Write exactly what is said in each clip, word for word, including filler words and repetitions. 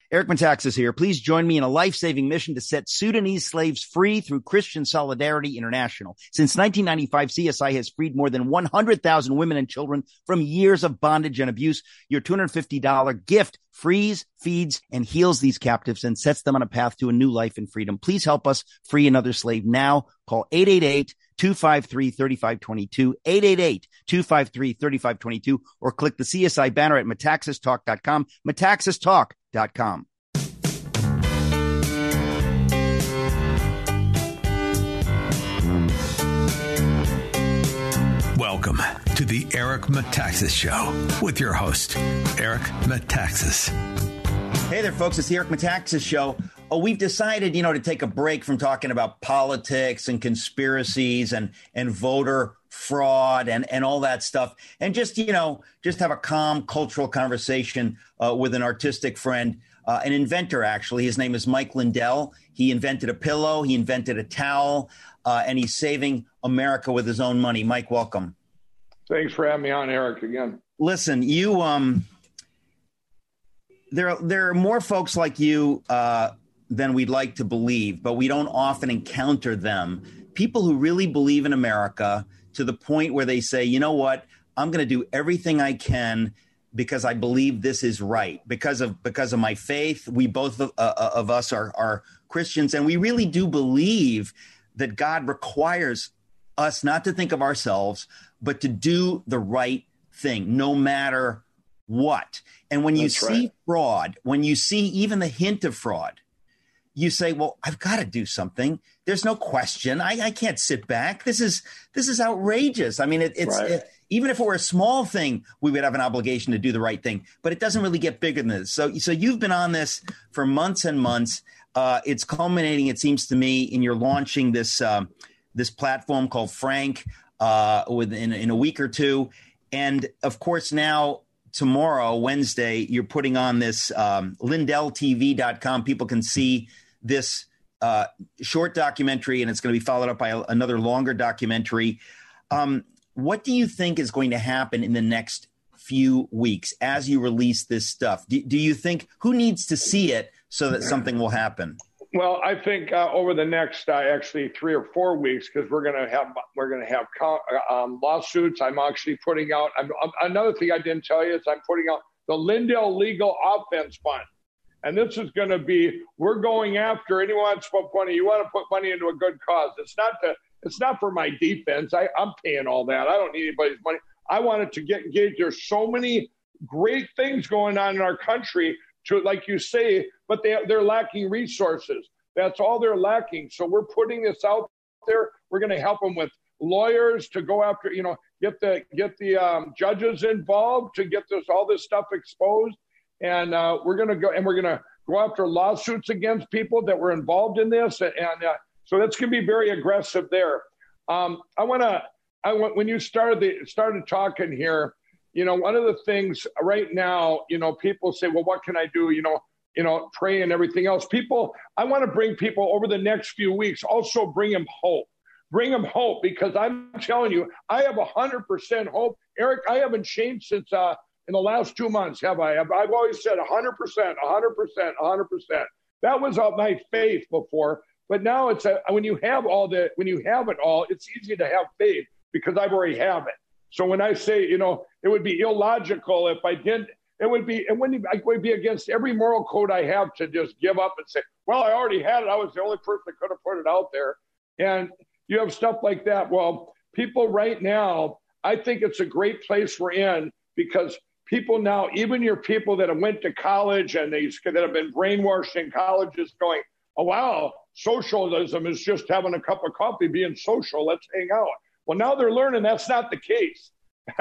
Eric Metaxas here. Please join me in a life-saving mission to set Sudanese slaves free through Christian Solidarity International. Since nineteen ninety-five, C S I has freed more than one hundred thousand women and children from years of bondage and abuse. Your two hundred fifty dollars gift frees, feeds, and heals these captives and sets them on a path to a new life in freedom. Please help us free another slave now. Call eight eight eight, two five three, three five two two, eight eight eight, two five three, three five two two, or click the C S I banner at metaxas talk dot com, metaxas talk dot com. Welcome to the Eric Metaxas Show with your host, Eric Metaxas. Hey there, folks. It's the Eric Metaxas Show. Oh, we've decided, you know, to take a break from talking about politics and conspiracies and, and voter fraud and, and all that stuff. And just, you know, just have a calm cultural conversation uh, with an artistic friend, uh, an inventor, actually. His name is Mike Lindell. He invented a pillow. He invented a towel. Uh, and he's saving America with his own money. Mike, welcome. Thanks for having me on, Eric, again. Listen, you, um, there, there are more folks like you uh, than we'd like to believe, but we don't often encounter them. People who really believe in America to the point where they say, you know what, I'm going to do everything I can because I believe this is right, because of because of my faith. We both uh, of us are, are Christians, and we really do believe that God requires us not to think of ourselves, but to do the right thing, no matter what. And when you That's see right. fraud, when you see even the hint of fraud, you say, well, I've got to do something. There's no question. I, I can't sit back. This is this is outrageous. I mean, it, it's right. it, even if it were a small thing, we would have an obligation to do the right thing. But it doesn't really get bigger than this. So, so you've been on this for months and months. Uh, it's culminating, it seems to me, in your launching this uh, this platform called Frank uh, within in a week or two. And of course, now tomorrow, Wednesday, you're putting on this um, Lindell T V dot com. People can see this uh, short documentary, and it's going to be followed up by a, another longer documentary. Um, what do you think is going to happen in the next few weeks as you release this stuff? Do, do you think who needs to see it so that something will happen? Well, I think uh, over the next uh, actually three or four weeks, because we're going to have we're going to have um, lawsuits. I'm actually putting out I'm, I'm, another thing I didn't tell you is I'm putting out the Lindell Legal Offense Fund, and this is going to be we're going after anyone that's put money. You want to put money into a good cause. It's not to it's not for my defense. I, I'm paying all that. I don't need anybody's money. I wanted to get engaged. There's so many great things going on in our country, to like you say, but they, they're lacking resources. That's all they're lacking. So we're putting this out there. We're going to help them with lawyers to go after, you know, get the get the um, judges involved to get this all this stuff exposed. And uh, we're going to go and we're going to go after lawsuits against people that were involved in this. And uh, so that's going to be very aggressive there. Um, I want to. I want when you started the started talking here, you know, one of the things right now, you know, people say, well, what can I do? You know, you know, pray and everything else. People, I want to bring people over the next few weeks, also bring them hope, bring them hope, because I'm telling you, I have a hundred percent hope. Eric, I haven't changed since uh, in the last two months, have I? I've, I've always said a hundred percent, a hundred percent, a hundred percent. That was uh, my faith before, but now it's a, when you have all the, when you have it all, it's easy to have faith, because I've already have it. So when I say, you know, it would be illogical if I didn't, it would be, it wouldn't, it would be against every moral code I have to just give up and say, well, I already had it. I was the only person that could have put it out there. And you have stuff like that. Well, people right now, I think it's a great place we're in, because people now, even your people that have went to college and they that have been brainwashed in colleges going, oh, wow, socialism is just having a cup of coffee, being social. Let's hang out. Well, now they're learning that's not the case.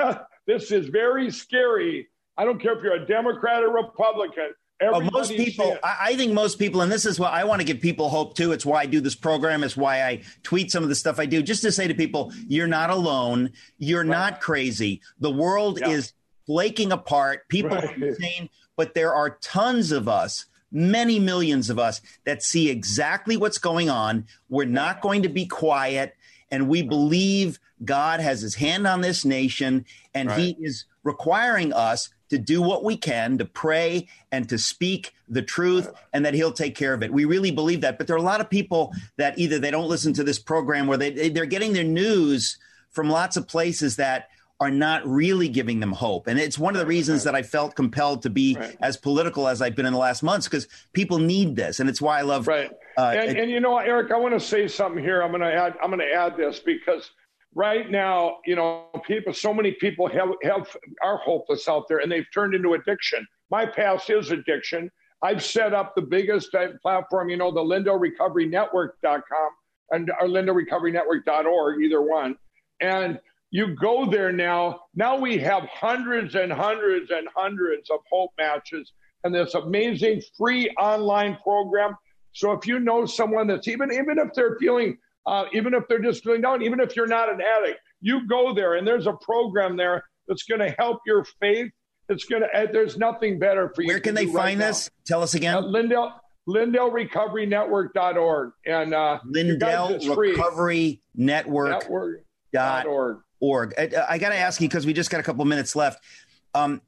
This is very scary. I don't care if you're a Democrat or Republican. Oh, most people, I think most people, and this is why I want to give people hope too. It's why I do this program. It's why I tweet some of the stuff I do, just to say to people, you're not alone. You're right. not crazy. The world yeah. is flaking apart. People right. are insane, but there are tons of us, many millions of us, that see exactly what's going on. We're not going to be quiet. And we believe God has his hand on this nation, and right. he is requiring us to do what we can, to pray and to speak the truth, and that he'll take care of it. We really believe that. But there are a lot of people that either they don't listen to this program, where they, they're getting their news from lots of places that are not really giving them hope. And it's one of the reasons that I felt compelled to be right. as political as I've been in the last months, because people need this. And it's why I love. Right. Uh, and, it, and, you know, Eric, I want to say something here. I'm going to add, I'm going to add this because right now, you know, people, so many people have, have are hopeless out there, and they've turned into addiction. My past is addiction. I've set up the biggest platform, you know, the Lindell Recovery Network dot com and or Lindell Recovery Network dot org, either one. And you go there now. Now we have hundreds and hundreds and hundreds of hope matches and this amazing free online program. So if you know someone that's even, even if they're feeling, uh, even if they're just feeling down, even if you're not an addict, you go there and there's a program there that's going to help your faith. It's going to, uh, there's nothing better for you. Where can they find right this? Now. Tell us again. Uh, Lindell, Lindell Recovery Network dot org. And uh, Lindell Recovery Network dot org. Org. I, I got to ask you, because we just got a couple minutes left. Um,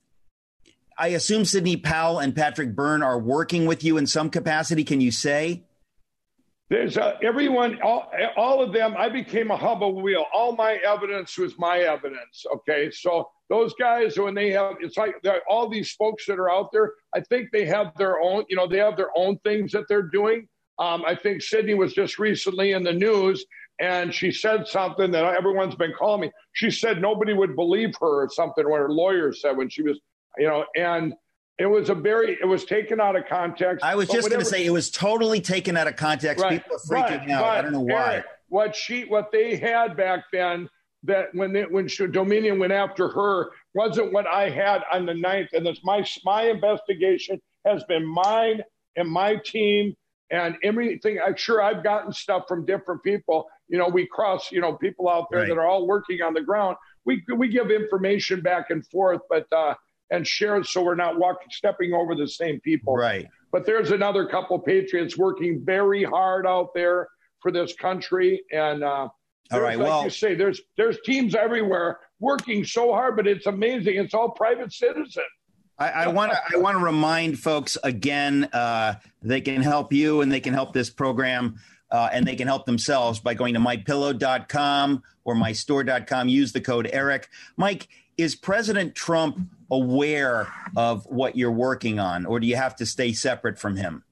I assume Sidney Powell and Patrick Byrne are working with you in some capacity. Can you say? There's uh, everyone, all, all of them. I became a hub of wheel. All my evidence was my evidence. Okay. So those guys, when they have, it's like all these folks that are out there, I think they have their own, you know, they have their own things that they're doing. Um, I think Sidney was just recently in the news, and she said something that everyone's been calling me. She said nobody would believe her or something, what her lawyer said when she was, you know, and it was a very, it was taken out of context. I was just going to say it was totally taken out of context. Right, People are freaking right, out. But I don't know why. Eric, what she, what they had back then, that when they, when she, Dominion went after her, wasn't what I had on the ninth. And it's my, my investigation has been mine and my team and everything. I'm sure I've gotten stuff from different people. You know, we cross, you know, people out there right. that are all working on the ground. We we give information back and forth, but uh, and share so we're not walking, stepping over the same people. Right. But there's another couple patriots working very hard out there for this country. And uh, all right, like well, you say, there's there's teams everywhere working so hard, but it's amazing. It's all private citizens. I want to I want to remind folks again, uh, they can help you and they can help this program uh, and they can help themselves by going to my pillow dot com or my store dot com. Use the code Eric. Mike, is President Trump aware of what you're working on, or do you have to stay separate from him?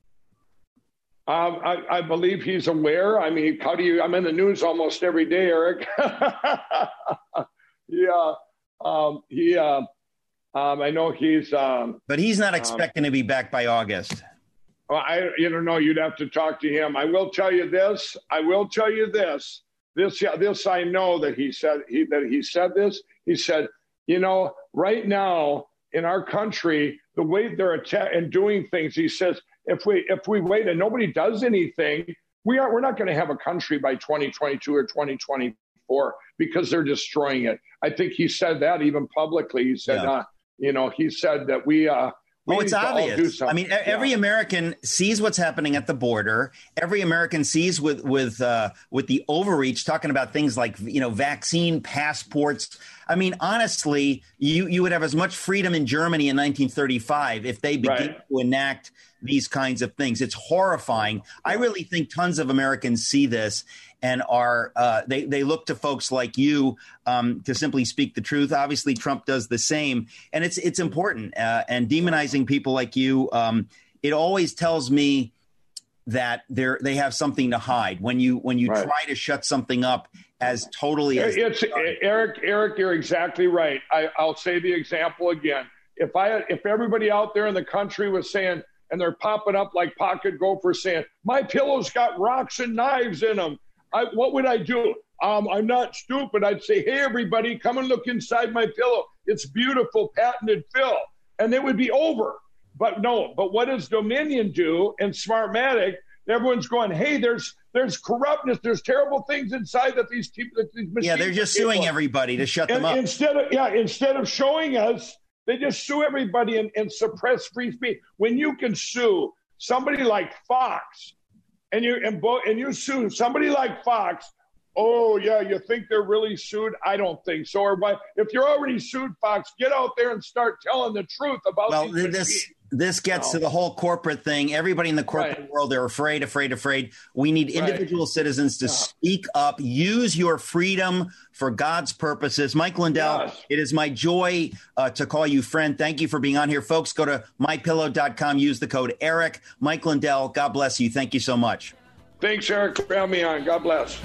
Um, I, I believe he's aware. I mean, how do you? I'm in the news almost every day, Eric. yeah, um, he. Uh, Um, I know he's, um, but he's not expecting um, to be back by August. Well, I, you don't know. You'd have to talk to him. I will tell you this. I will tell you this. This, this I know that he said he that he said this. He said, you know, right now in our country, the way they're atta- and doing things, he says, if we if we wait and nobody does anything, we are we're not going to have a country by twenty twenty-two or twenty twenty-four because they're destroying it. I think he said that even publicly. He said. Yeah. Uh, You know, he said that we. Uh, we oh, it's obvious. I mean, every yeah. American sees what's happening at the border. Every American sees with with uh, with the overreach, talking about things like, you know, vaccine passports. I mean, honestly, you you would have as much freedom in Germany in nineteen thirty-five if they begin right. to enact these kinds of things. It's horrifying. I really think tons of Americans see this and are uh, they they look to folks like you um, to simply speak the truth. Obviously, Trump does the same, and it's it's important. Uh, and demonizing people like you, um, it always tells me that they're they have something to hide. When you when you right. try to shut something up as totally as it's Eric, Eric, you're exactly right. I, I'll say the example again. If I if everybody out there in the country was saying, and they're popping up like pocket gophers saying, my pillow's got rocks and knives in them. I, what would I do? Um, I'm not stupid. I'd say, hey, everybody, come and look inside my pillow. It's beautiful, patented fill. And it would be over. But no, but what does Dominion do and Smartmatic? Everyone's going, hey, there's there's corruptness. There's terrible things inside that these people, that these machines. Yeah, they're just suing everybody to shut and them up. Instead of, yeah, instead of showing us, they just sue everybody and, and suppress free speech. When you can sue somebody like Fox, And you and, bo- and you sue somebody like Fox oh, yeah, you think they're really sued? I don't think so. Or by, if you're already sued, Fox, get out there and start telling the truth about well, these this. machines. This gets no. to the whole corporate thing. Everybody in the corporate right. world, they're afraid, afraid, afraid. We need individual right. citizens to yeah. speak up, use your freedom for God's purposes. Mike Lindell, yes. it is my joy uh, to call you friend. Thank you for being on here. Folks, go to my pillow dot com. Use the code Eric. Mike Lindell, God bless you. Thank you so much. Thanks, Eric, for having me on. God bless.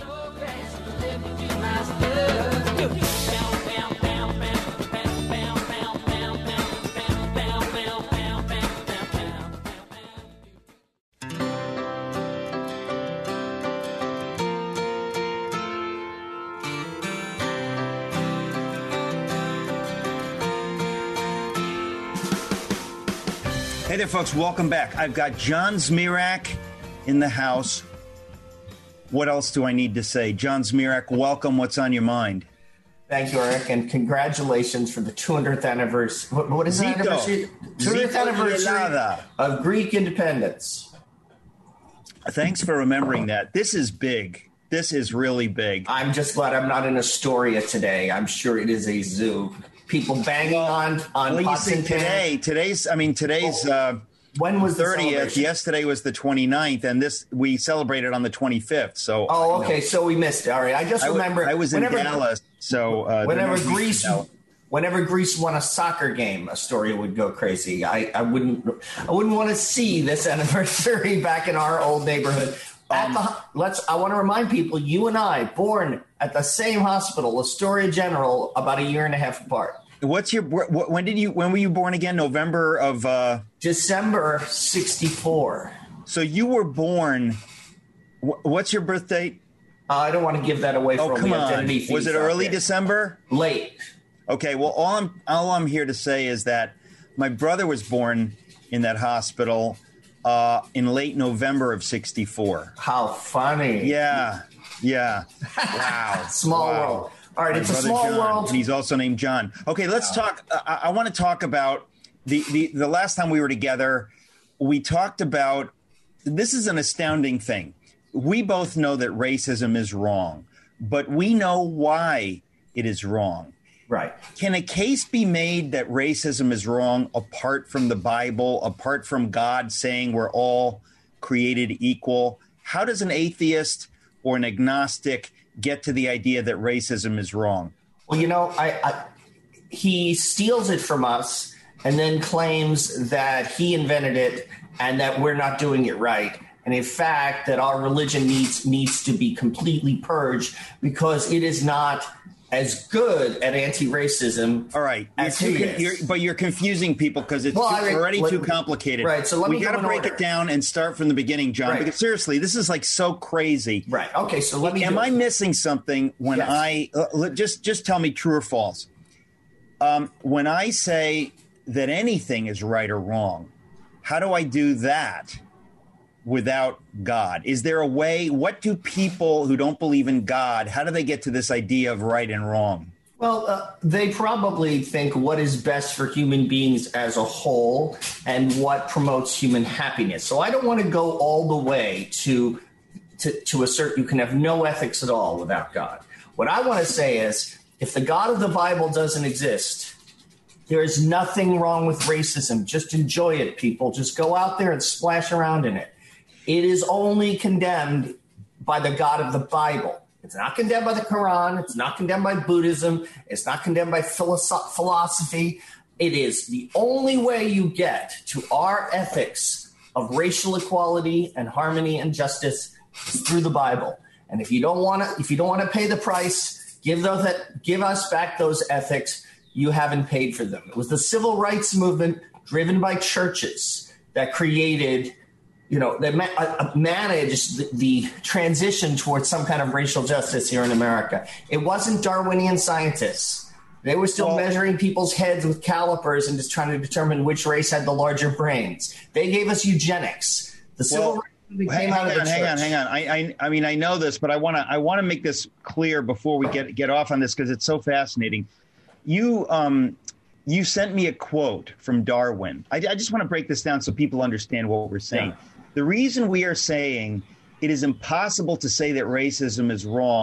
Hey there, folks. Welcome back. I've got John Zmirak in the house. What else do I need to say? John Zmirak, welcome. What's on your mind? Thank you, Eric, and congratulations for the two hundredth anniversary. What, what is the anniversary? two hundredth anniversary of Greek independence. Thanks for remembering that. This is big. This is really big. I'm just glad I'm not in Astoria today. I'm sure it is a zoo. People banging on on well, pots you see, and pans. Today, today's. I mean, today's. Uh, when was the thirtieth? Yesterday was the twenty-ninth, and this we celebrated on the twenty-fifth. So. Oh, okay. So we missed it. All right. I just I remember. W- I was in whenever, Dallas. So uh, whenever Greece, whenever Greece won a soccer game, Astoria would go crazy. I, I wouldn't. I wouldn't want to see this anniversary back in our old neighborhood. At um, the, let's. I want to remind people. You and I, born at the same hospital, Astoria General, about a year and a half apart. What's your when did you when were you born again? November of uh December sixty-four. So you were born. What's your birth date? Uh, I don't want to give that away oh, for come the on. identity. Was it early December? Late. Okay. Well, all I'm all I'm here to say is that my brother was born in that hospital uh, in late November of sixty-four. How funny! Yeah. Yeah. Wow. Small wow. world. All right, My it's a small John, world. And he's also named John. Okay, let's wow. talk. Uh, I, I want to talk about the, the the last time we were together. We talked about this is an astounding thing. We both know that racism is wrong, but we know why it is wrong. Right. Can a case be made that racism is wrong apart from the Bible, apart from God saying we're all created equal? How does an atheist or an agnostic get to the idea that racism is wrong? Well, you know, I, I, he steals it from us and then claims that he invented it and that we're not doing it right. And in fact, that our religion needs needs to be completely purged because it is not as good at anti-racism. All right. As you're he too, is. You're, but you're confusing people because it's well, too, I mean, already let, too complicated. Right. So let we me got to break order. it down and start from the beginning, John. Right. Because seriously, this is like so crazy. Right. Okay. So let me. Am do I it. missing something when yes. I uh, just just tell me true or false? Um, when I say that anything is right or wrong, how do I do that without God? Is there a way? What do people who don't believe in God, how do they get to this idea of right and wrong? Well, uh, they probably think what is best for human beings as a whole and what promotes human happiness. So I don't want to go all the way to, to, to assert you can have no ethics at all without God. What I want to say is if the God of the Bible doesn't exist, there is nothing wrong with racism. Just enjoy it, people. Just go out there and splash around in it. It is only condemned by the God of the Bible. It's not condemned by the Quran. It's not condemned by Buddhism. It's not condemned by philosoph- philosophy. It is the only way you get to our ethics of racial equality and harmony and justice is through the Bible. And if you don't want to, if you don't want to pay the price, give those that give us back those ethics. You haven't paid for them. It was the civil rights movement driven by churches that created. You know, they ma- uh, managed the, the transition towards some kind of racial justice here in America. It wasn't Darwinian scientists. They were still well, measuring people's heads with calipers and just trying to determine which race had the larger brains. They gave us eugenics. The civil well, rights movement hang, came out of the on, church. Hang on, hang on. I, I, I mean, I know this, but I want to I want to make this clear before we get get off on this because it's so fascinating. You um. You sent me a quote from Darwin. I, I just want to break this down so people understand what we're saying. Yeah. The reason we are saying it is impossible to say that racism is wrong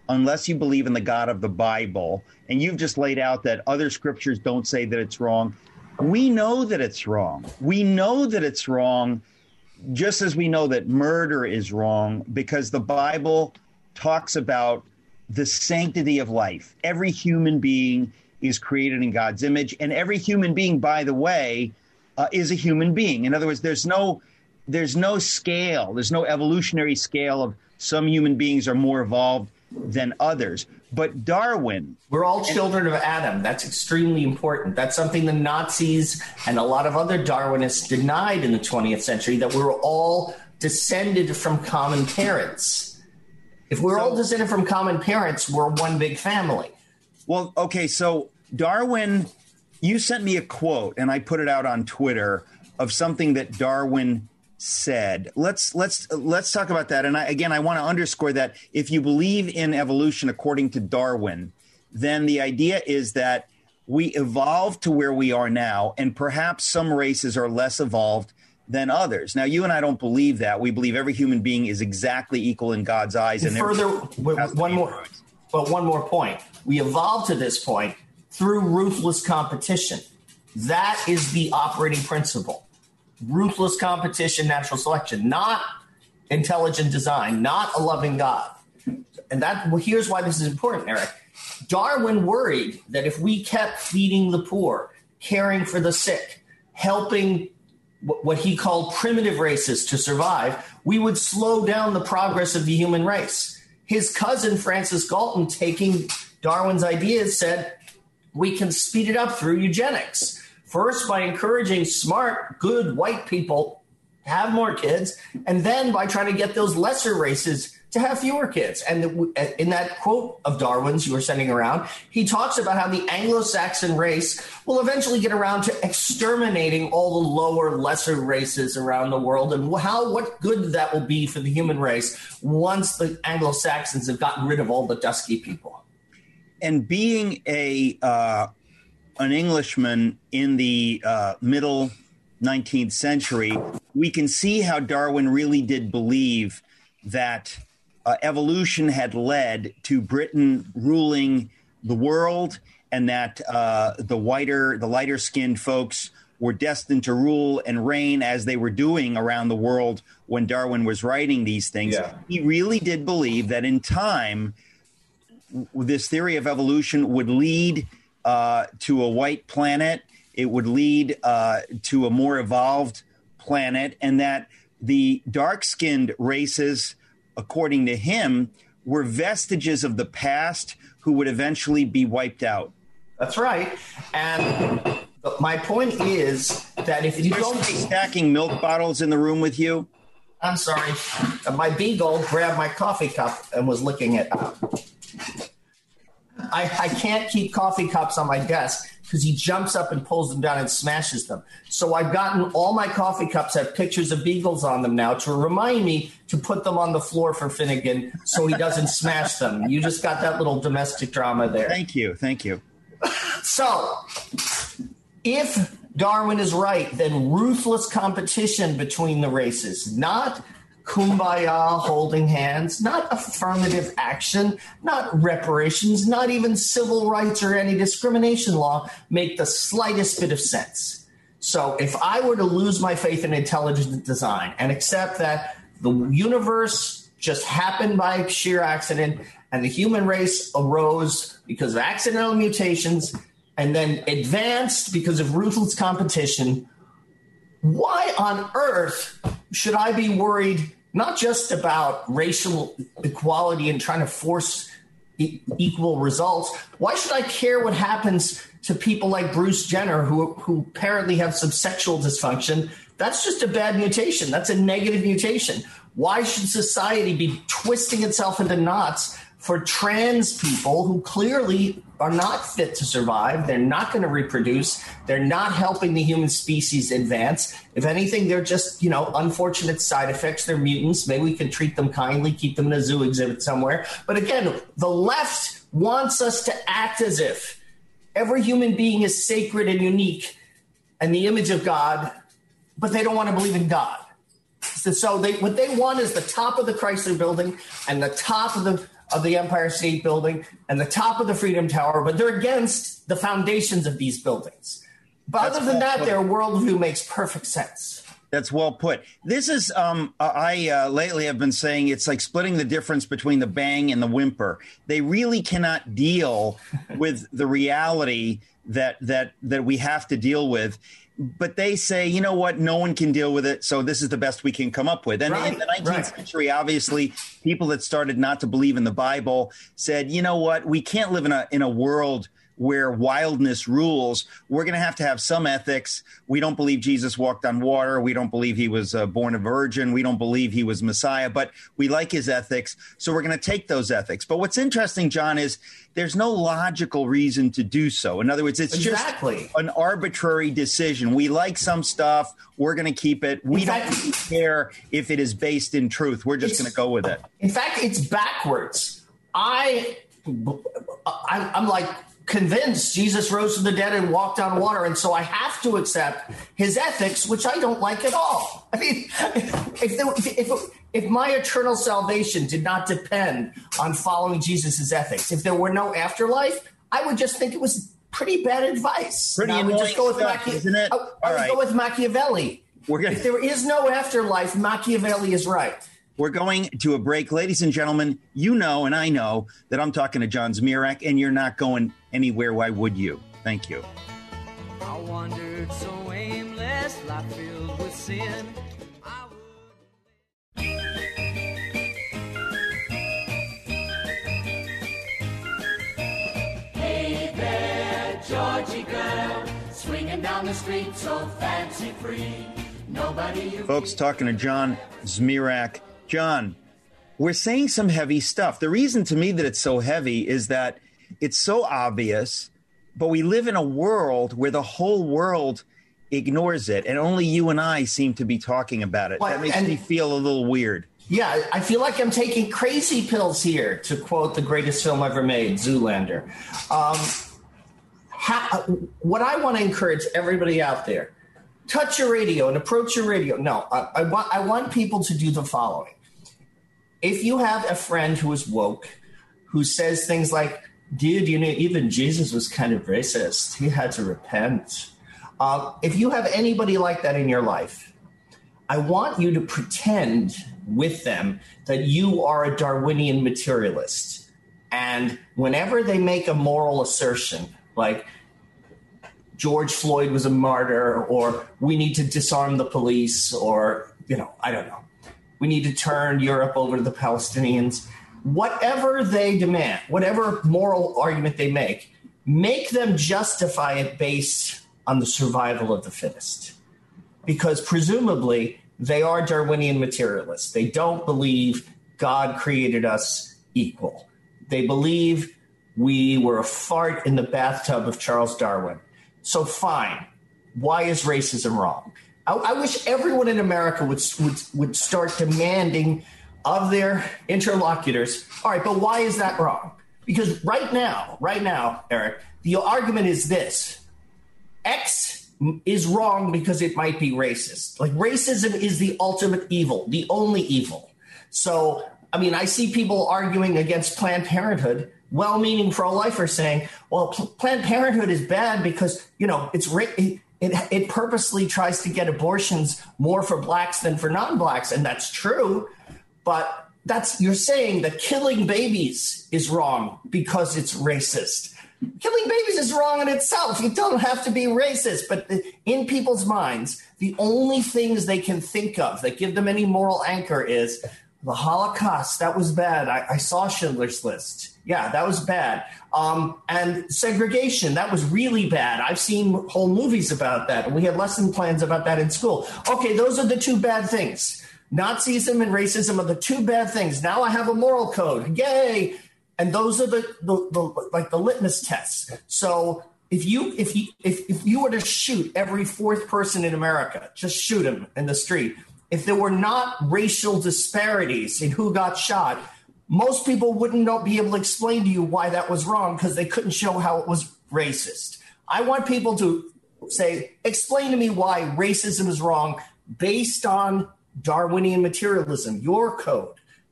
unless you believe in the God of the Bible, and you've just laid out that other scriptures don't say that it's wrong, we know that it's wrong. We know that it's wrong, just as we know that murder is wrong, because the Bible talks about the sanctity of life. Every human being is created in God's image, and every human being, by the way, uh, is a human being. In other words, there's no there's no scale, there's no evolutionary scale of some human beings are more evolved than others. But Darwin... We're all children of Adam. That's extremely important. That's something the Nazis and a lot of other Darwinists denied in the twentieth century, that we were all descended from common parents. If we're so, all descended from common parents, we're one big family. Well, okay, so Darwin, you sent me a quote, and I put it out on Twitter, of something that Darwin said. Let's let's let's talk about that. And I, again, I want to underscore that if you believe in evolution according to Darwin, then the idea is that we evolved to where we are now, and perhaps some races are less evolved than others. Now, you and I don't believe that. We believe every human being is exactly equal in God's eyes. And, and further, one more, but one more point. We evolved to this point through ruthless competition. That is the operating principle. Ruthless competition, natural selection, not intelligent design, not a loving God. And that well, here's why this is important, Eric. Darwin worried that if we kept feeding the poor, caring for the sick, helping what he called primitive races to survive, we would slow down the progress of the human race. His cousin, Francis Galton, taking Darwin's ideas, said we can speed it up through eugenics. First, by encouraging smart, good white people to have more kids, and then by trying to get those lesser races to have fewer kids. And in that quote of Darwin's you were sending around, he talks about how the Anglo-Saxon race will eventually get around to exterminating all the lower, lesser races around the world, and how what good that will be for the human race once the Anglo-Saxons have gotten rid of all the dusky people. And being a uh, an Englishman in the uh, middle nineteenth century, we can see how Darwin really did believe that uh, evolution had led to Britain ruling the world, and that uh, the whiter, the lighter-skinned folks were destined to rule and reign as they were doing around the world when Darwin was writing these things. Yeah. He really did believe that in time, this theory of evolution would lead uh, to a white planet. It would lead uh, to a more evolved planet, and that the dark-skinned races, according to him, were vestiges of the past who would eventually be wiped out. That's right. And my point is that if you don't... stacking milk bottles in the room with you? I'm sorry. My beagle grabbed my coffee cup and was licking it up. I, I can't keep coffee cups on my desk because he jumps up and pulls them down and smashes them. So I've gotten all my coffee cups have pictures of beagles on them now to remind me to put them on the floor for Finnegan so he doesn't smash them. You just got that little domestic drama there. Thank you. Thank you. So if Darwin is right, then ruthless competition between the races, not kumbaya holding hands, not affirmative action, not reparations, not even civil rights or any discrimination law make the slightest bit of sense. So if I were to lose my faith in intelligent design and accept that the universe just happened by sheer accident and the human race arose because of accidental mutations and then advanced because of ruthless competition, why on earth should I be worried not just about racial equality and trying to force e- equal results? Why should I care what happens to people like Bruce Jenner, who, who apparently have some sexual dysfunction? That's just a bad mutation. That's a negative mutation. Why should society be twisting itself into knots for trans people who clearly are not fit to survive? They're not going to reproduce. They're not helping the human species advance. If anything, they're just, you know, unfortunate side effects. They're mutants. Maybe we can treat them kindly, keep them in a zoo exhibit somewhere. But again, the left wants us to act as if every human being is sacred and unique and the image of God, but they don't want to believe in God. So they, what they want is the top of the Chrysler Building and the top of the of the Empire State Building and the top of the Freedom Tower, but they're against the foundations of these buildings. But That's other than that, their worldview makes perfect sense. That's well put. This is, um, I uh, lately have been saying it's like splitting the difference between the bang and the whimper. They really cannot deal with the reality that that that we have to deal with. But they say, you know what, no one can deal with it, so this is the best we can come up with. And right, in the nineteenth right. century, obviously, people that started not to believe in the Bible said, you know what, we can't live in a in a world where wildness rules. We're going to have to have some ethics. We don't believe Jesus walked on water. We don't believe he was uh, born a virgin. We don't believe he was Messiah, but we like his ethics. So we're going to take those ethics. But what's interesting, John, is there's no logical reason to do so. In other words, it's exactly. just an arbitrary decision. We like some stuff. We're going to keep it. We exactly. don't care if it is based in truth. We're just going to go with it. In fact, it's backwards. I, I I'm like, convinced Jesus rose from the dead and walked on water, and so I have to accept his ethics, which I don't like at all. I mean, if there, if, if if my eternal salvation did not depend on following Jesus's ethics, if there were no afterlife, I would just think it was pretty bad advice. Pretty annoying just go with stuff, Machia- isn't it? I, I would right. go with Machiavelli. We're gonna- if there is no afterlife, Machiavelli is right. We're going to a break. Ladies and gentlemen, you know and I know that I'm talking to John Zmirak, and you're not going anywhere. Why would you? Thank you. I wandered so aimless, life filled with sin. I would... Hey there, Georgie girl, swinging down the street so fancy-free. Nobody you... Folks, talking to John Zmirak. John, we're saying some heavy stuff. The reason to me that it's so heavy is that it's so obvious, but we live in a world where the whole world ignores it, and only you and I seem to be talking about it. Well, that makes me feel a little weird. Yeah, I feel like I'm taking crazy pills here, to quote the greatest film ever made, Zoolander. Um, how, what I want to encourage everybody out there, touch your radio and approach your radio. No, I, I want I want people to do the following. If you have a friend who is woke, who says things like, dude, you know, even Jesus was kind of racist. He had to repent. Uh, if you have anybody like that in your life, I want you to pretend with them that you are a Darwinian materialist. And whenever they make a moral assertion, like George Floyd was a martyr, or we need to disarm the police, or, you know, I don't know, we need to turn Europe over to the Palestinians. Whatever they demand, whatever moral argument they make, make them justify it based on the survival of the fittest. Because presumably they are Darwinian materialists. They don't believe God created us equal. They believe we were a fart in the bathtub of Charles Darwin. So fine. Why is racism wrong? I, I wish everyone in America would, would would start demanding of their interlocutors, all right, but why is that wrong? Because right now, right now, Eric, the argument is this. X is wrong because it might be racist. Like, racism is the ultimate evil, the only evil. So, I mean, I see people arguing against Planned Parenthood, well-meaning pro-lifers saying, well, P- Planned Parenthood is bad because, you know, it's ra- it, it it purposely tries to get abortions more for blacks than for non-blacks, and that's true. But that's you're saying that killing babies is wrong because it's racist. Killing babies is wrong in itself. You don't have to be racist. But in people's minds, the only things they can think of that give them any moral anchor is the Holocaust. That was bad. I, I saw Schindler's List. Yeah, that was bad. Um, and segregation, that was really bad. I've seen whole movies about that. And we had lesson plans about that in school. Okay, those are the two bad things. Nazism and racism are the two bad things. Now I have a moral code. Yay. And those are the, the, the like the litmus tests. So if you if you if, if you were to shoot every fourth person in America, just shoot him in the street, if there were not racial disparities in who got shot, most people wouldn't know, be able to explain to you why that was wrong because they couldn't show how it was racist. I want people to say, explain to me why racism is wrong based on Darwinian materialism, your code,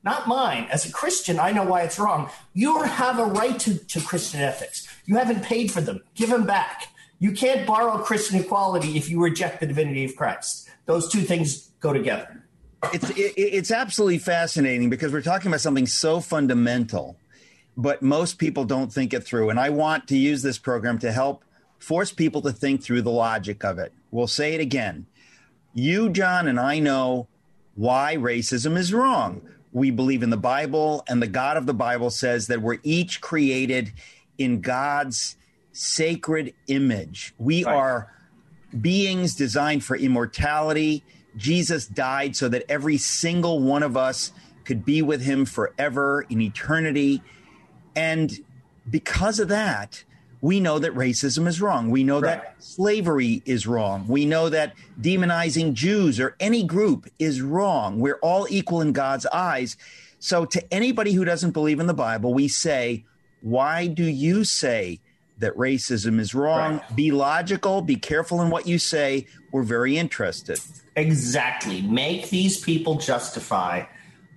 not mine. As a Christian, I know why it's wrong. You don't have a right to, to Christian ethics. You haven't paid for them. Give them back. You can't borrow Christian equality if you reject the divinity of Christ. Those two things go together. It's it, it's absolutely fascinating because we're talking about something so fundamental, but most people don't think it through. And I want to use this program to help force people to think through the logic of it. We'll say it again. You, John, and I know why racism is wrong. We believe in the Bible, and the God of the Bible says that we're each created in God's sacred image. We Right. are beings designed for immortality. Jesus died so that every single one of us could be with him forever in eternity. And because of that, we know that racism is wrong. We know Right. that slavery is wrong. We know that demonizing Jews or any group is wrong. We're all equal in God's eyes. So to anybody who doesn't believe in the Bible, we say, why do you say that racism is wrong? Right. Be logical. Be careful in what you say. We're very interested. Exactly. Make these people justify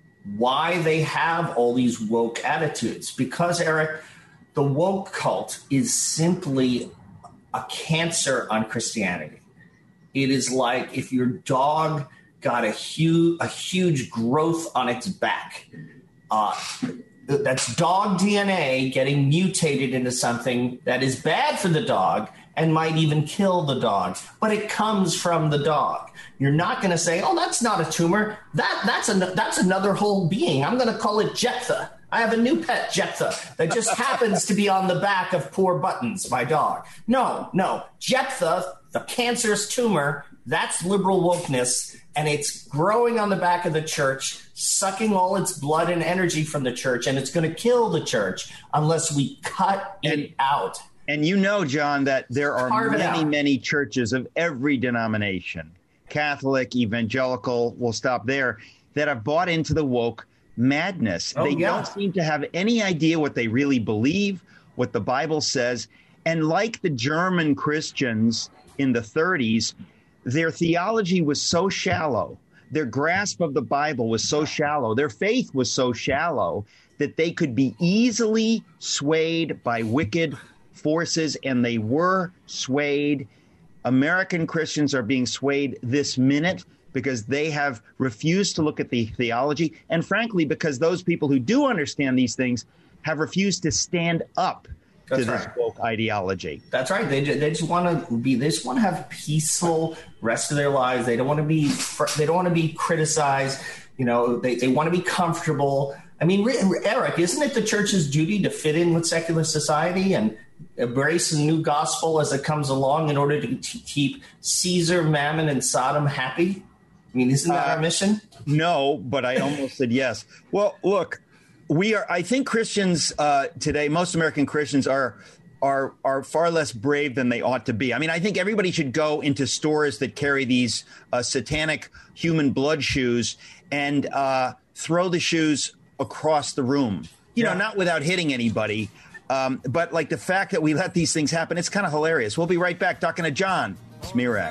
why they have all these woke attitudes. Because, Eric, the woke cult is simply a cancer on Christianity. It is like if your dog got a huge, a huge growth on its back. Uh, that's dog D N A getting mutated into something that is bad for the dog and might even kill the dog, but it comes from the dog. You're not going to say, "Oh, that's not a tumor. That that's a that's another whole being. I'm going to call it Jephthah. I have a new pet, Jephthah, that just happens to be on the back of Poor Buttons, my dog." No, no, Jephthah, the cancerous tumor, that's liberal wokeness, and it's growing on the back of the church, sucking all its blood and energy from the church, and it's going to kill the church unless we cut And- it out. And you know, John, that there are Carve it many, out. many churches of every denomination, Catholic, evangelical, we'll stop there, that have bought into the woke madness. Oh, they yeah. don't seem to have any idea what they really believe, what the Bible says. And like the German Christians in the thirties, their theology was so shallow. Their grasp of the Bible was so shallow. Their faith was so shallow that they could be easily swayed by wicked forces, and they were swayed. American Christians are being swayed this minute because they have refused to look at the theology, and frankly, because those people who do understand these things have refused to stand up That's to this right. woke ideology. That's right. They, ju- they just want to be. They just want to have a peaceful rest of their lives. They don't want to be. fr- They don't want to be criticized. You know, they, they want to be comfortable. I mean, Re- Eric, isn't it the church's duty to fit in with secular society and embrace the new gospel as it comes along in order to t- keep Caesar, Mammon, and Sodom happy? I mean, isn't that Uh, our mission? No, but I almost said yes. Well, look, we are. I think Christians uh, today, most American Christians are are are far less brave than they ought to be. I mean, I think everybody should go into stores that carry these uh, satanic human blood shoes and uh, throw the shoes across the room. You Yeah. know, not without hitting anybody. Um, but like the fact that we let these things happen, it's kind of hilarious. We'll be right back talking to John Zmirak.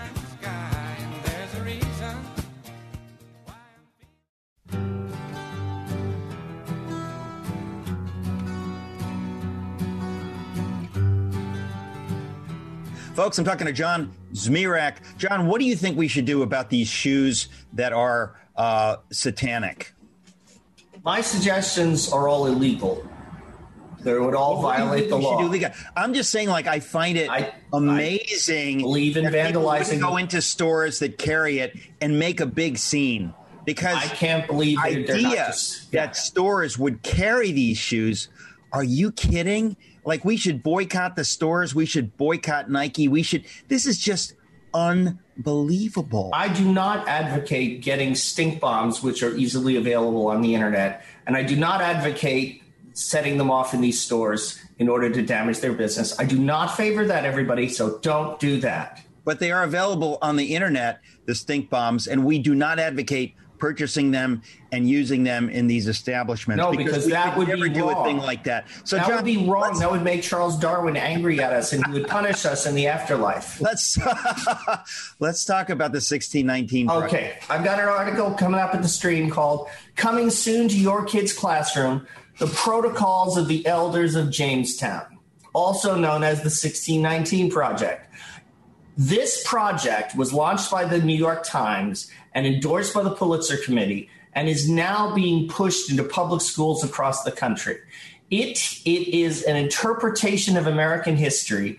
Folks, I'm talking to John Zmirak. John, what do you think we should do about these shoes that are uh, satanic? My suggestions are all illegal. They would all What do you violate think the we should law. do legal? I'm just saying, like, I find it I- amazing. I believe in that people wouldn't vandalizing- Go into stores that carry it and make a big scene because I can't believe they're, they're not idea just yeah. that stores would carry these shoes. Are you kidding? Like, we should boycott the stores. We should boycott Nike. We should. This is just unbelievable. I do not advocate getting stink bombs, which are easily available on the internet, and I do not advocate setting them off in these stores in order to damage their business. I do not favor that, everybody, so don't do that. But they are available on the internet, the stink bombs, and we do not advocate purchasing them and using them in these establishments. No, because, because we that would would never be do wrong. a thing like that. So that John, would be wrong. That would make Charles Darwin angry at us, and he would punish us in the afterlife. Let's let's talk about the sixteen nineteen project. Okay, I've got an article coming up at the stream called "Coming Soon to Your Kid's Classroom: The Protocols of the Elders of Jamestown," also known as the sixteen nineteen Project. This project was launched by the New York Times and endorsed by the Pulitzer Committee and is now being pushed into public schools across the country. It, it is an interpretation of American history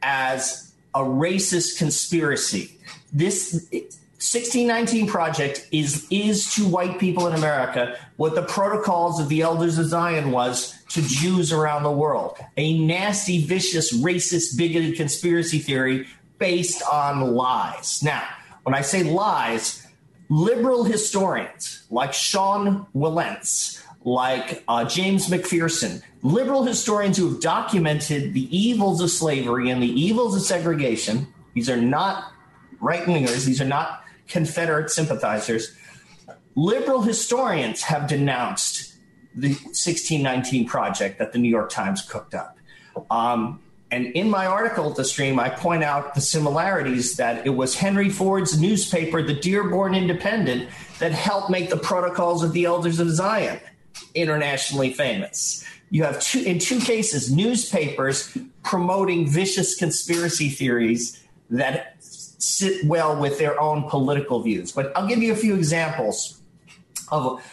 as a racist conspiracy. This sixteen nineteen Project is, is to white people in America what the Protocols of the Elders of Zion was to Jews around the world, a nasty, vicious, racist, bigoted conspiracy theory based on lies. Now, when I say lies, liberal historians like Sean Wilentz, like uh, James McPherson, liberal historians who have documented the evils of slavery and the evils of segregation, these are not right-wingers, these are not Confederate sympathizers, liberal historians have denounced the sixteen nineteen Project that the New York Times cooked up. Um, And in my article at the stream, I point out the similarities that it was Henry Ford's newspaper, the Dearborn Independent, that helped make the Protocols of the Elders of Zion internationally famous. You have two, in two cases, newspapers promoting vicious conspiracy theories that sit well with their own political views. But I'll give you a few examples of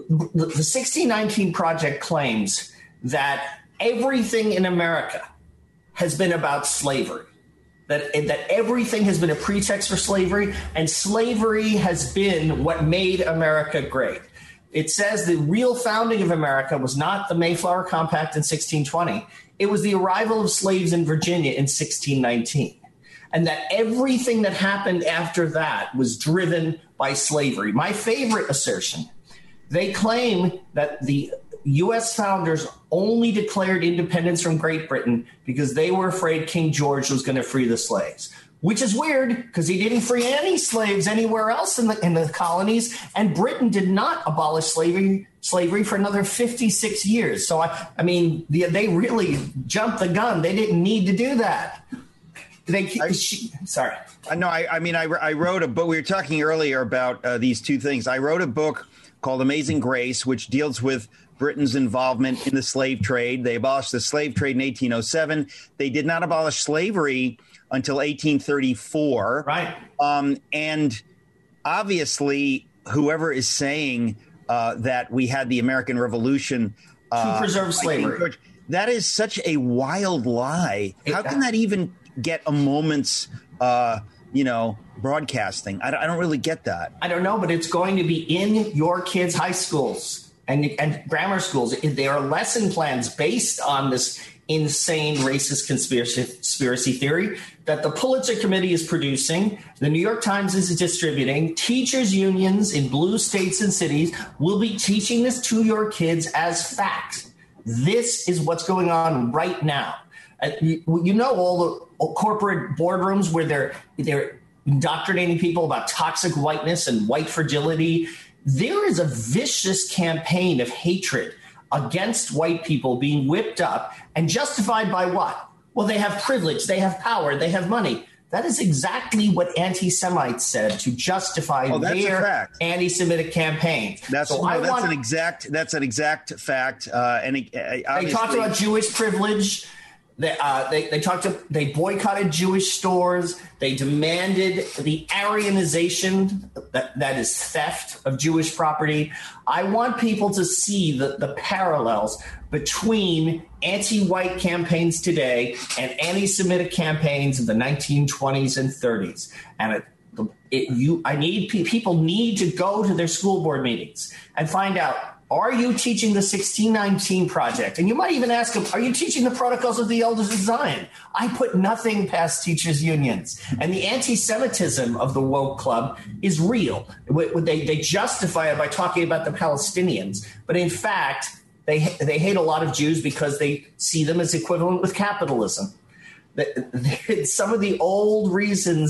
the sixteen nineteen Project claims that everything in America has been about slavery, that, that everything has been a pretext for slavery, and slavery has been what made America great. It says the real founding of America was not the Mayflower Compact in sixteen twenty. It was the arrival of slaves in Virginia in sixteen nineteen. And that everything that happened after that was driven by slavery. My favorite assertion, they claim that the U S founders only declared independence from Great Britain because they were afraid King George was going to free the slaves, which is weird because he didn't free any slaves anywhere else in the in the colonies, and Britain did not abolish slavery slavery for another fifty-six years. So, I, I mean, they, they really jumped the gun. They didn't need to do that. They, I, she, sorry. No, I, I mean, I, I wrote a book. We were talking earlier about uh, these two things. I wrote a book called Amazing Grace, which deals with Britain's involvement in the slave trade. They abolished the slave trade in eighteen oh seven. They did not abolish slavery until eighteen thirty-four. Right. Um, and obviously, whoever is saying uh, that we had the American Revolution uh, to preserve slavery, George, that is such a wild lie. How can that even get a moment's, uh, you know, broadcasting? I, I don't really get that. I don't know, but it's going to be in your kids' high schools and, and grammar schools. There are lesson plans based on this insane racist conspiracy, conspiracy theory that the Pulitzer Committee is producing, the New York Times is distributing. Teachers' unions in blue states and cities will be teaching this to your kids as fact. This is what's going on right now. Uh, you, you know, all the corporate boardrooms where they're they're indoctrinating people about toxic whiteness and white fragility. There is a vicious campaign of hatred against white people being whipped up and justified by what? Well, they have privilege, they have power, they have money. That is exactly what anti-Semites said to justify oh, their anti-Semitic campaigns. That's, so no, I that's want, an exact. That's an exact fact. Uh, and it, uh, they talked about Jewish privilege. They, uh, they they talked to, they boycotted Jewish stores. They demanded the Aryanization, that, that is theft of Jewish property. I want people to see the, the parallels between anti-white campaigns today and anti-Semitic campaigns in the nineteen twenties and thirties. And it, it, you, I need people need to go to their school board meetings and find out, are you teaching the sixteen nineteen Project? And you might even ask them, are you teaching the Protocols of the Elders of Zion? I put nothing past teachers' unions. And the anti-Semitism of the woke club is real. They, they justify it by talking about the Palestinians. But in fact, they, they hate a lot of Jews because they see them as equivalent with capitalism. Some of the old reasons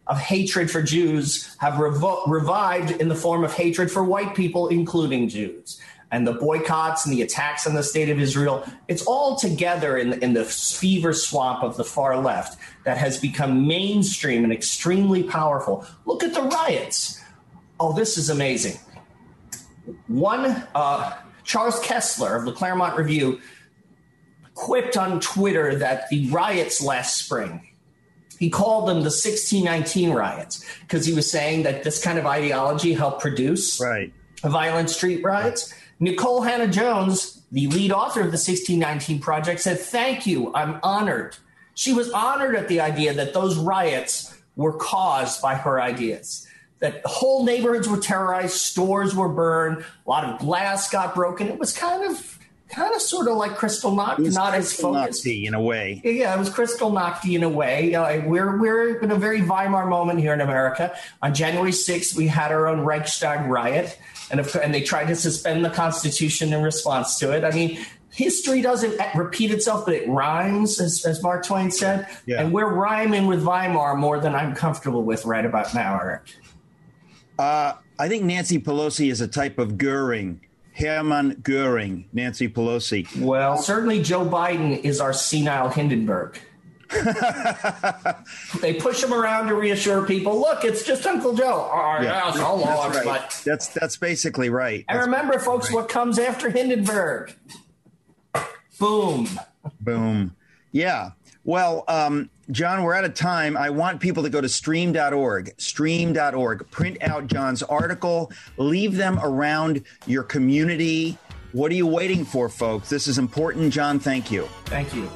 of hatred for Jews have revo- revived in the form of hatred for white people, including Jews. And the boycotts and the attacks on the state of Israel, it's all together in, in the fever swamp of the far left that has become mainstream and extremely powerful. Look at the riots. Oh, this is amazing. One, uh, Charles Kessler of the Claremont Review quipped on Twitter that the riots last spring, he called them the sixteen nineteen riots because he was saying that this kind of ideology helped produce right. violent street riots. Nicole Hannah-Jones, the lead author of the sixteen nineteen Project, said, "Thank you, I'm honored." She was honored at the idea that those riots were caused by her ideas, that whole neighborhoods were terrorized, stores were burned, a lot of glass got broken. It was kind of, kind of sort of like Kristallnacht, not as focused. In a way. Yeah, it was Kristallnacht in a way. Uh, we're, we're in a very Weimar moment here in America. On January sixth, we had our own Reichstag riot. And, if, and they tried to suspend the Constitution in response to it. I mean, history doesn't repeat itself, but it rhymes, as, as Mark Twain said. Yeah. And we're rhyming with Weimar more than I'm comfortable with right about now, Eric. Uh, I think Nancy Pelosi is a type of Goering. Hermann Goering, Nancy Pelosi. Well, certainly Joe Biden is our senile Hindenburg. They push him around to reassure people. Look, it's just Uncle Joe. Oh, yeah. Yes, hello, that's, everybody. right. that's that's basically right. And that's remember, folks, right. What comes after Hindenburg? Boom. Boom. Yeah. Well, um, John, we're out of time. I want people to go to stream dot org, stream dot org, print out John's article, leave them around your community. What are you waiting for, folks? This is important. John, thank you. Thank you.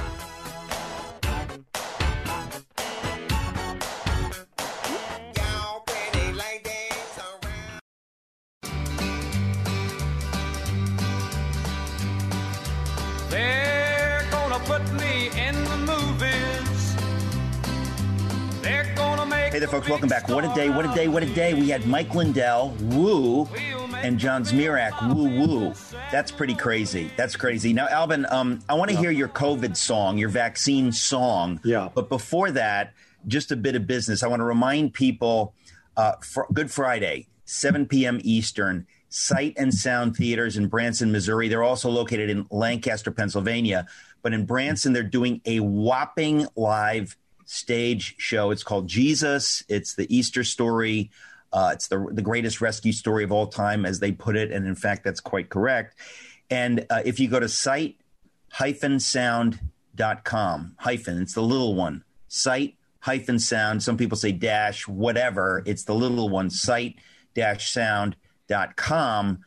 Hey there, folks. Welcome back. What a day, what a day, what a day. We had Mike Lindell, woo, and John Zmirak, woo, woo. That's pretty crazy. That's crazy. Now, Alvin, um, I want to yeah. hear your COVID song, your vaccine song. Yeah. But before that, just a bit of business. I want to remind people, uh, for Good Friday, seven p.m. Eastern, Sight and Sound Theaters in Branson, Missouri. They're also located in Lancaster, Pennsylvania. But in Branson, they're doing a whopping live stage show. It's called Jesus. It's the Easter story. Uh, it's the the greatest rescue story of all time, as they put it. And in fact, that's quite correct. And uh, if you go to sight dash sound dot com, hyphen, it's the little one, sight dash sound. Some people say dash, whatever. It's the little one, sight dash sound dot com.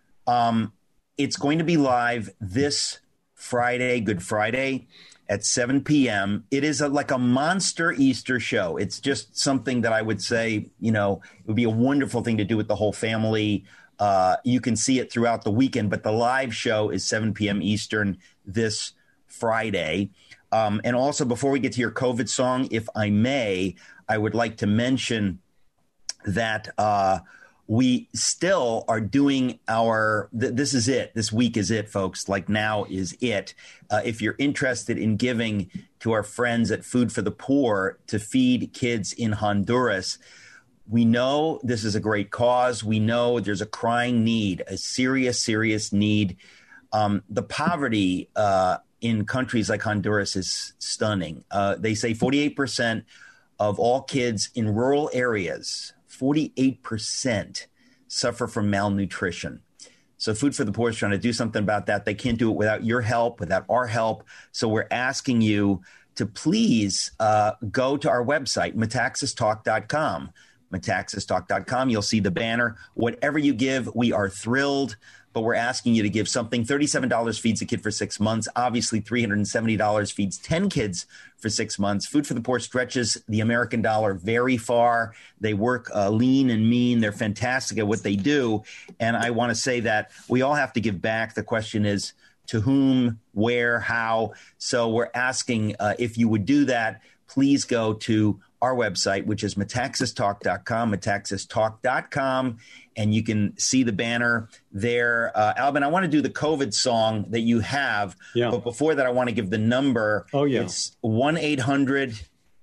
Um, it's going to be live this Friday, Good Friday, at seven p.m. It is a, like a monster Easter show. It's just something that I would say, you know, it would be a wonderful thing to do with the whole family. Uh, you can see it throughout the weekend, but the live show is seven p.m. Eastern this Friday. Um, and also, before we get to your COVID song, if I may, I would like to mention that uh, we still are doing our th- – this is it. This week is it, folks. Like now is it. Uh, if you're interested in giving to our friends at Food for the Poor to feed kids in Honduras, we know this is a great cause. We know there's a crying need, a serious, serious need. Um, the poverty uh, in countries like Honduras is stunning. Uh, they say forty-eight percent of all kids in rural areas – forty-eight percent suffer from malnutrition. So Food for the Poor is trying to do something about that. They can't do it without your help, without our help. So we're asking you to please uh, go to our website, metaxas talk dot com. metaxas talk dot com. You'll see the banner. Whatever you give, we are thrilled. But we're asking you to give something. thirty-seven dollars feeds a kid for six months. Obviously, three hundred seventy dollars feeds ten kids for six months. Food for the Poor stretches the American dollar very far. They work uh, lean and mean. They're fantastic at what they do. And I want to say that we all have to give back. The question is, to whom, where, how? So we're asking uh, if you would do that, please go to our website, which is metaxas talk dot com, metaxas talk dot com. And you can see the banner there. Uh, Alvin, I want to do the COVID song that you have. Yeah. But before that, I want to give the number. Oh, yeah. It's one eight hundred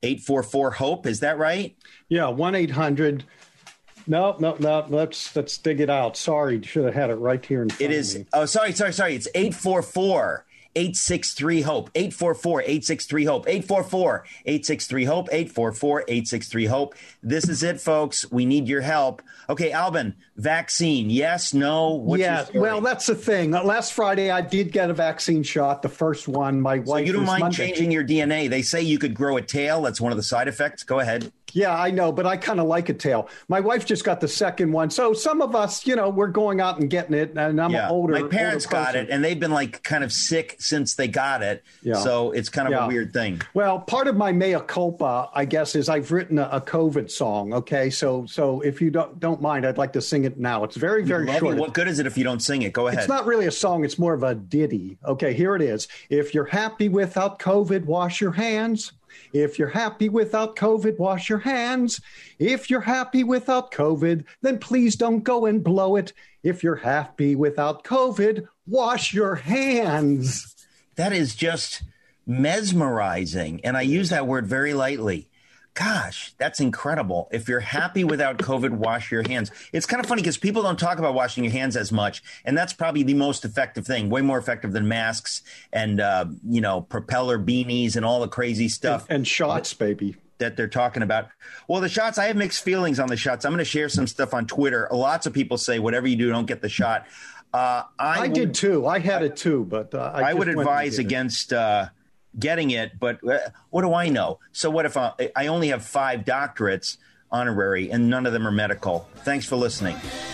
eight four four HOPE. Is that right? Yeah, one eight hundred. No, no, no. Let's let's dig it out. Sorry, should have had it right here in front It is. of me. Oh, sorry, sorry, sorry. It's eight four four, eight six three, HOPE. eight four four, eight six three, HOPE. eight four four, eight six three, HOPE. eight four four, eight six three, HOPE. This is it, folks. We need your help. Okay, Alvin, vaccine. Yes, no? What's your Yeah, story? well, that's the thing. Uh, Last Friday, I did get a vaccine shot, the first one. My So wife you don't was mind Monday. changing your D N A. They say you could grow a tail. That's one of the side effects. Go ahead. Yeah, I know, but I kind of like a tail. My wife just got the second one. So some of us, you know, we're going out and getting it, and I'm Yeah, an older my parents older got person. it, and they've been like kind of sick since they got it. Yeah. So it's kind of Yeah. a weird thing. Well, part of my mea culpa, I guess, is I've written a, a COVID song. Okay, so so if you don't don't mind, I'd like to sing it now. It's very very Love short. it. What good is it if you don't sing it? Go ahead. It's not really a song. It's more of a ditty. Okay, here it is. If you're happy without COVID, wash your hands. If you're happy without COVID, wash your hands. If you're happy without COVID, then please don't go and blow it. If you're happy without COVID, wash your hands. That is just mesmerizing. And I use that word very lightly. Gosh, that's incredible. If you're happy without COVID, wash your hands. It's kind of funny because people don't talk about washing your hands as much. And that's probably the most effective thing, way more effective than masks and, uh, you know, propeller beanies and all the crazy stuff. And shots, baby. That they're talking about. Well, the shots, I have mixed feelings on the shots. I'm going to share some stuff on Twitter. Lots of people say, whatever you do, don't get the shot. Uh, I, I would, did too. I had it too, but uh, I, I just would went and advise did it. against uh, getting it. But uh, what do I know? So what if I, I only have five doctorates, honorary, and none of them are medical? Thanks for listening.